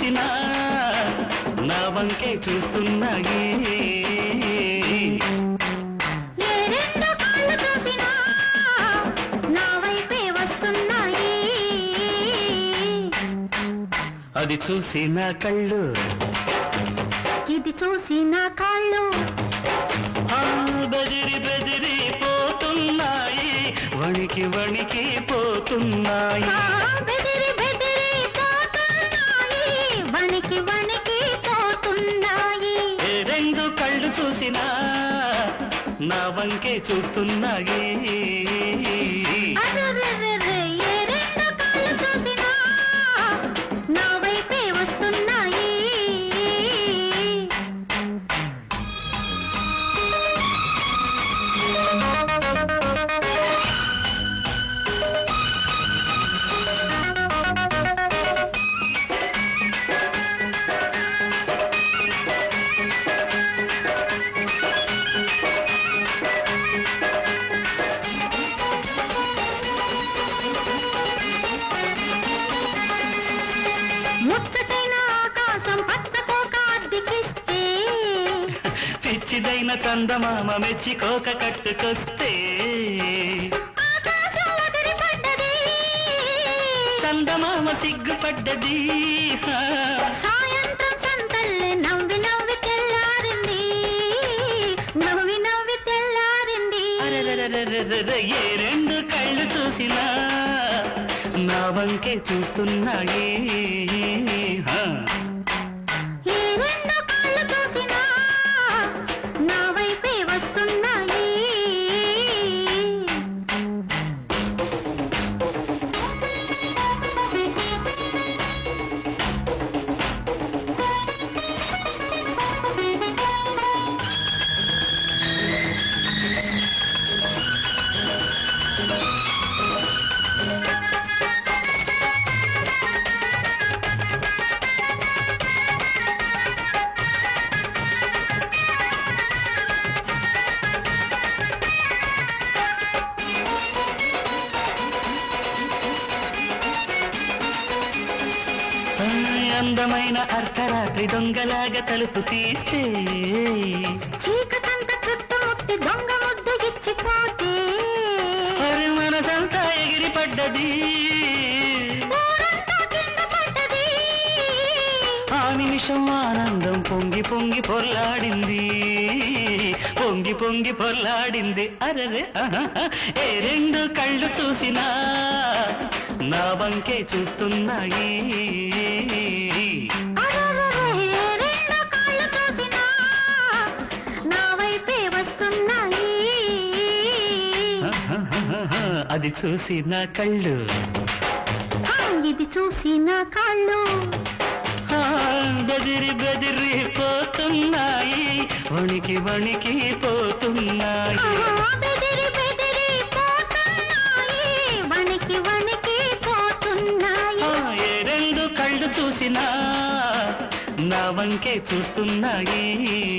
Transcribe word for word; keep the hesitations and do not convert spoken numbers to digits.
చూసినా నా వంకే చూస్తున్నాయి. అది చూసి నా కళ్ళు ఇది చూసి నా కాళ్ళు బెదిరి బెదిరి పోతున్నాయి, వణికి వణికి పోతున్నాయి. బెదిరి బెదిరి పోతున్నాయి, వణికి వణికి పోతున్నాయి. ఏ రెండు కళ్ళు చూసినా నా వంకే చూస్తున్నాయి. పిచ్చిదైన చందమామ మెచ్చికోక కట్టుకొస్తే చందమామ సిగ్గుపడ్డది. సాయంత్రం సంతల్లే నవ్వి నవ్వి తెల్లారింది, నవ్వి నవ్వి తెల్లారింది. ఏ రెండు కళ్ళు చూసినా నా వంకే చూస్తున్నాయి. అందమైన అర్ధరాత్రి దొంగలాగా తలుపు తీస్తే చీకటంత చుట్టుముట్టి దొంగ ముద్దు ఇచ్చిపోతే మరి మనసంతా ఎగిరి పడ్డది, ఆ నిమిషం ఆనందం పొంగి పొంగి పొల్లాడింది, పొంగి పొంగి పొల్లాడింది. అరరే ఏ రెండు కళ్ళు చూసినా నా వంకే చూస్తున్నాయి. అది చూసి నా కళ్ళు ఇది చూసి నా కాళ్ళు బెదిరి బెదిరి పోతున్నాయి, వణికి వణికి పోతున్నాయి. బెదిరి బెదిరి పోతున్నాయి, వణికి వణికి పోతున్నాయి. ఏ రెండు కళ్ళు చూసినా నా వంకే చూస్తున్నాయి.